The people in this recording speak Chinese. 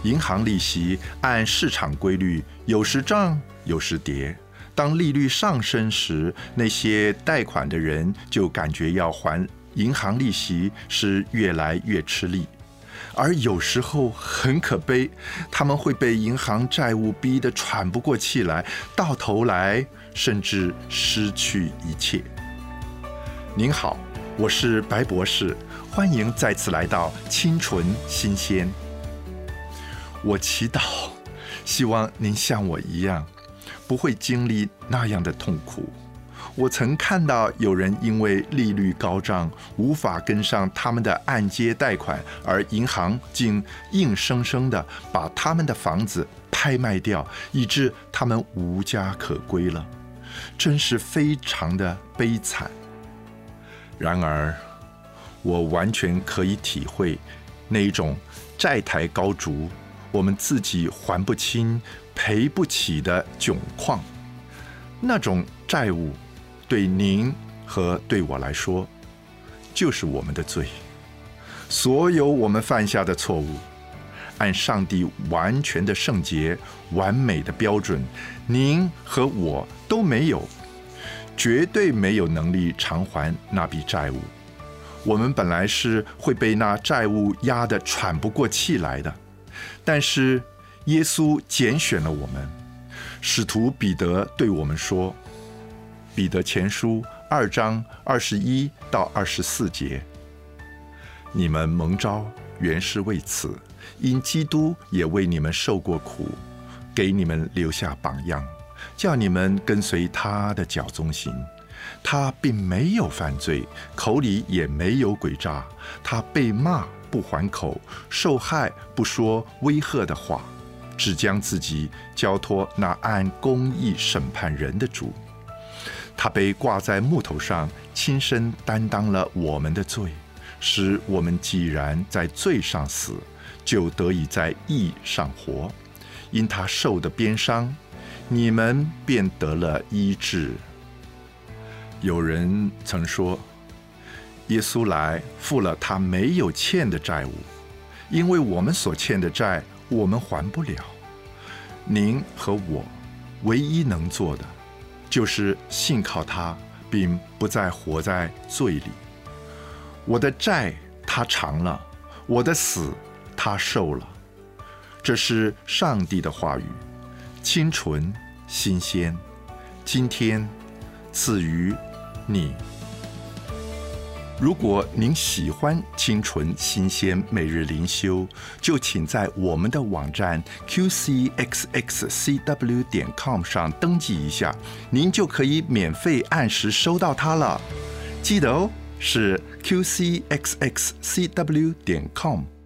银行利息按市场规律，有时涨，有时跌。当利率上升时，那些贷款的人就感觉要还银行利息是越来越吃力。而有时候很可悲，他们会被银行债务逼得喘不过气来，到头来甚至失去一切。您好，我是白博士，欢迎再次来到清纯新鲜。我祈祷，希望您像我一样，不会经历那样的痛苦。我曾看到有人因为利率高涨，无法跟上他们的按揭贷款，而银行竟硬生生地把他们的房子拍卖掉，以致他们无家可归了，真是非常的悲惨。然而，我完全可以体会那一种债台高筑，我们自己还不清、赔不起的窘况。那种债务对您和对我来说，就是我们的罪。所有我们犯下的错误，按上帝完全的圣洁、完美的标准，您和我都没有，绝对没有能力偿还那笔债务。我们本来是会被那债务压得喘不过气来的，但是耶稣拣选了我们。使徒彼得对我们说，彼得前书2章21到24节，你们蒙召原是为此，因基督也为你们受过苦，给你们留下榜样，叫你们跟随他的脚踪行。他并没有犯罪，口里也没有诡诈，他被骂不还口，受害不说威吓的话，只将自己交托那按公义审判人的主。他被挂在木头上，亲身担当了我们的罪，使我们既然在罪上死，就得以在义上活。因他受的鞭伤，你们便得了医治。有人曾说，耶稣来付了他没有欠的债务，因为我们所欠的债我们还不了。您和我唯一能做的，就是信靠他，并不再活在罪里。我的债他偿了，我的死他受了。这是上帝的话语，清纯新鲜，今天赐予你。如果您喜欢清纯新鲜每日灵修，就请在我们的网站 qcxxcw.com 上登记一下，您就可以免费按时收到它了。记得哦，是 qcxxcw.com。